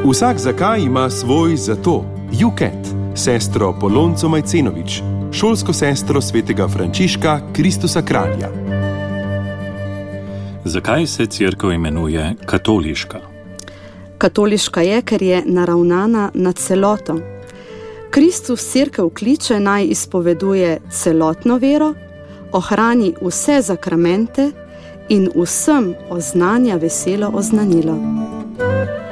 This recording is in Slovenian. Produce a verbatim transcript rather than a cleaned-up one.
Vsak zakaj ima svoj zato. Juket, sestro Polonco Majcenović, šolsko sestro svetega Frančiška Kristusa Kralja. Zakaj se cerkev imenuje katoliška? Katoliška je, ker je naravnana na celoto. Kristus cerkev kliče naj izpoveduje celotno vero, ohrani vse zakramente in vsem oznanja veselo oznanilo.